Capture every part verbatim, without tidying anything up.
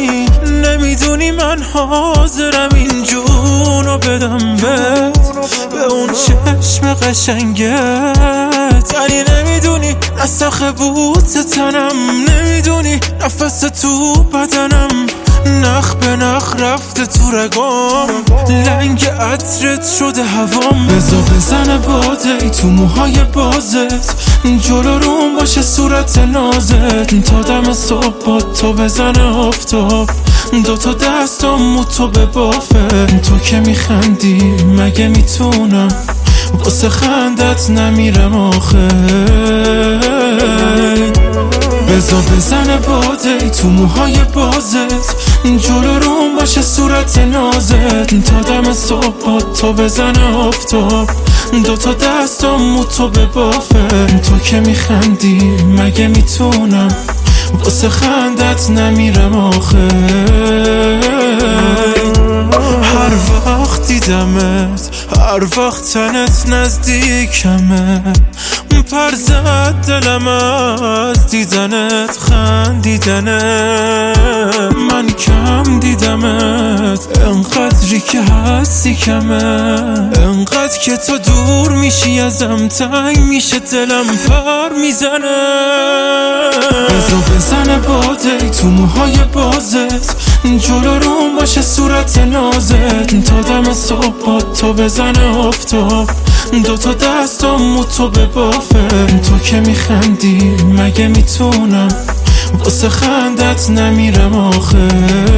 نمیدونی نمیدونی من حاضرم این جونو بدم بهت، به اون چشم قشنگت. ولی نمیدونی نسخ بوت تنم، نمیدونی نفس تو بدنم، نخ به نخ رفته تو رگام، لنگ عطرت شده هوام. بزا بزنه باده ای تو موهای بازت، جلو روم باشه صورت نازت، تا دم صبح با تو بزنه آفتاب، دوتا دستم تو به بافه. تو که میخندی مگه میتونم واسه خندت نمیرم آخه. بزا بزنه باده ای تو موهای بازت، جلو روم باشه صورت نازت، تا دم صبح با تو بزنه آفتاب، دوتا دستم تو به بافه. تو که میخندی مگه میتونم واسه خندت نمیرم آخه. هر وقت دیدمت، هر وقت تنت نزدیکمه، پر زد دلم از دیدنت خندیدنه. من کم دیدمت انقدری که هستی کمه، انقدر که تو دور میشی ازم تنگ میشه دلم پر میزنه. بزا بزنه باده ای تو موهای بازت، جلو روم باشه صورت نازت، تا دم صبح با تو بزنه آفتاب، دوتا دستم تو به بافه. تو که میخندی مگه میتونم واسه خندت نمیرم آخه.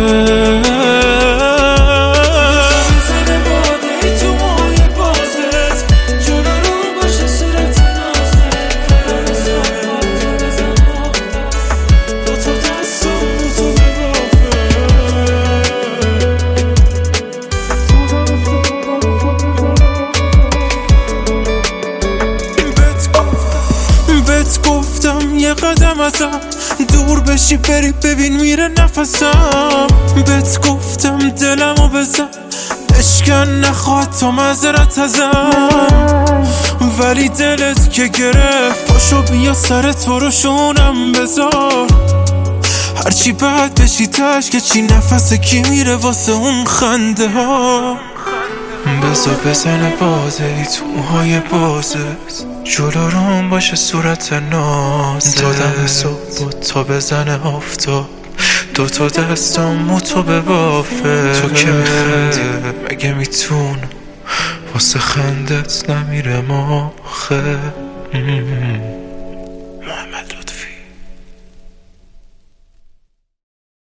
یه قدم ازم دور بشی بری ببین میره نفسم. بهت گفتم دلمو بزن اشکن نخواد تا معذرت ازم، ولی دلت که گرفت پاشو بیا سر تو رو شونم بذار. هرچی بد بشی تش که چی نفس کی میره واسه اون خنده ها. بزا بزنه باده ای تو موهای بازت، جلو روم باشه صورت نازت، تا دم صبح تا بزنه آفتاب، دوتا دستم تو به بافه. تو که میخندی مگه میتونم واسه خندت نمیرم آخه.